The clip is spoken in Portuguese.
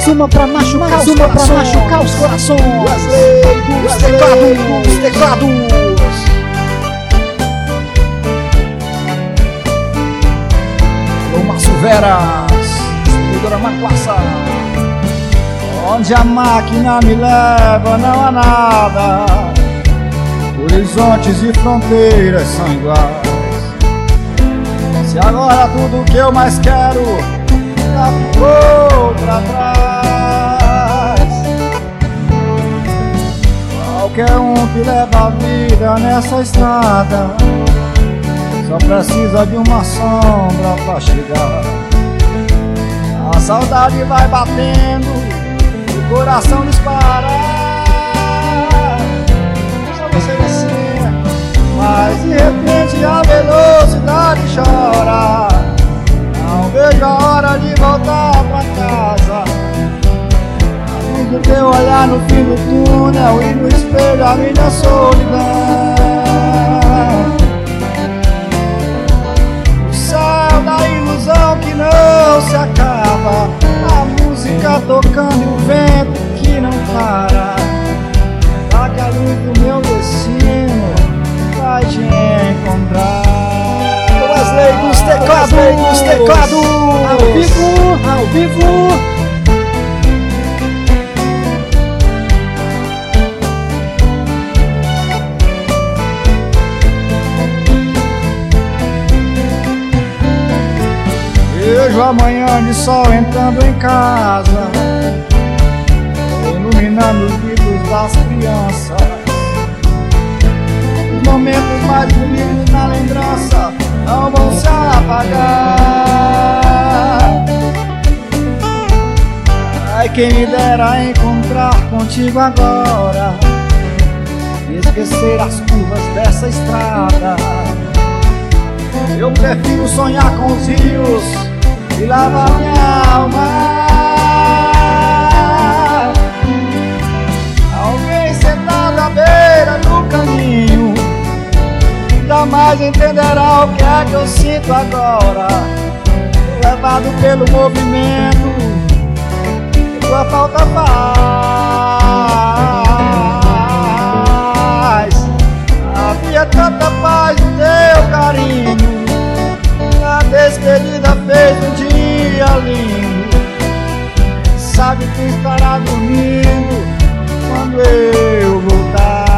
uma pra machucar, mais uma pra machucar os corações. Wesley dos teclados. Alô, Márcio Veras, distribuidora Maquaça. Onde a máquina me leva não há nada, horizontes e fronteiras são iguais. Se agora tudo que eu mais quero já ficou pra trás, qualquer um que leva a vida nessa estrada só precisa de uma sombra pra chegar. A saudade vai batendo, o coração dispara, só você descer, mas de repente a velocidade chora. Não vejo a hora de voltar pra casa, a luz do teu olhar no fim do túnel e no espelho a minha solidão. O céu da ilusão que não se acaba, a música tocando e o vento que não para. Será que a luz do meu destino vai te encontrar? Wesley dos teclados. Ao vivo. Vejo amanhã de sol entrando em casa, iluminando os livros das crianças. Os momentos mais bonitos na lembrança não vão se apagar. Ai, quem me dera encontrar contigo agora e esquecer as curvas dessa estrada. Eu prefiro sonhar com os rios e lavar minha alma. Alguém sentado à beira do caminho jamais entenderá o que é que eu sinto agora. Levado pelo movimento que tua falta faz. Havia tanta paz no teu carinho, a despedida fez um dia lindo. Sabe que estará dormindo quando eu voltar.